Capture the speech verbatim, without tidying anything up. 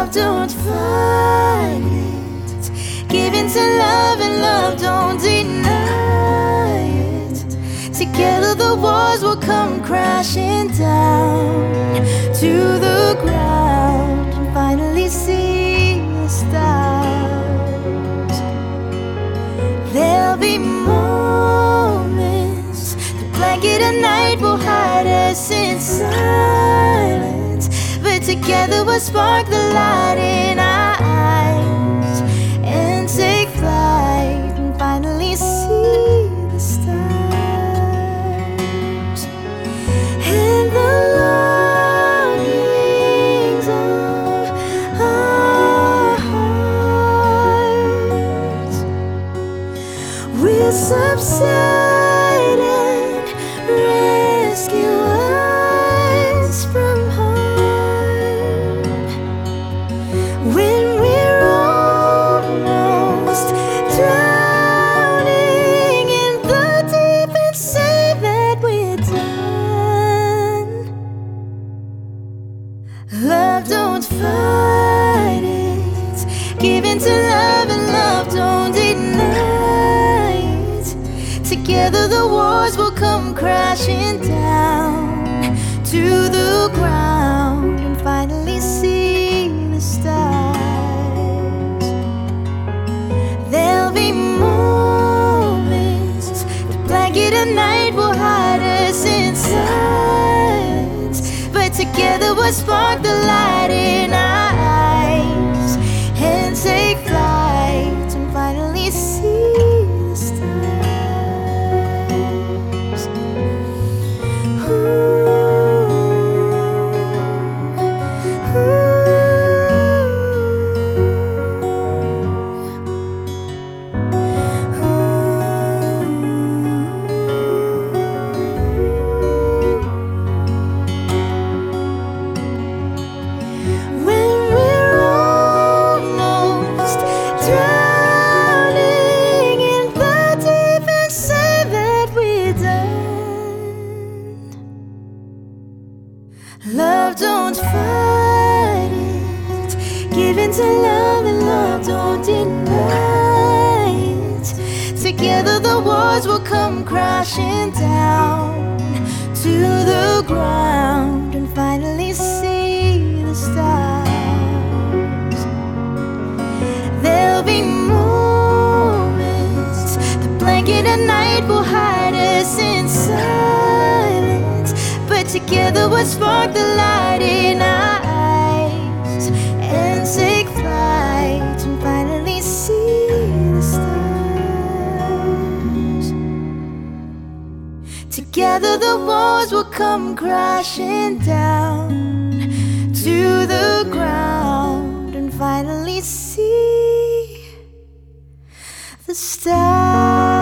Love, don't fight it. Give in to love, and love, don't deny it. Together the walls will come crashing down to the ground and finally see the stars. There'll be moments, the blanket of night will hide us in silence, but together we'll spark the light in our eyes and take flight and finally see the stars. And the longings of our hearts will subside and rescue us from harm. When we're almost drowning in the deep and say that we're done. Love, don't fight it. Give in to love, and love, don't deny it. Together the walls will come crashing down to the ground and finally see the stars. There'll be moments, the blanket of night will hide us in silence, but together we'll spark the light in our eyes and take flight and finally see the stars. Ooh. Drowning in the deep and say that we're done. Love, don't fight it. Give in to love, and love, don't deny it. Together the walls will come crashing down to the ground and finally see the stars. There'll be moments, the blanket of night will hide us in silence, but together we'll spark the light in our eyes and take flight and finally see the stars. Together the walls will come crashing down to the ground and finally see the stars.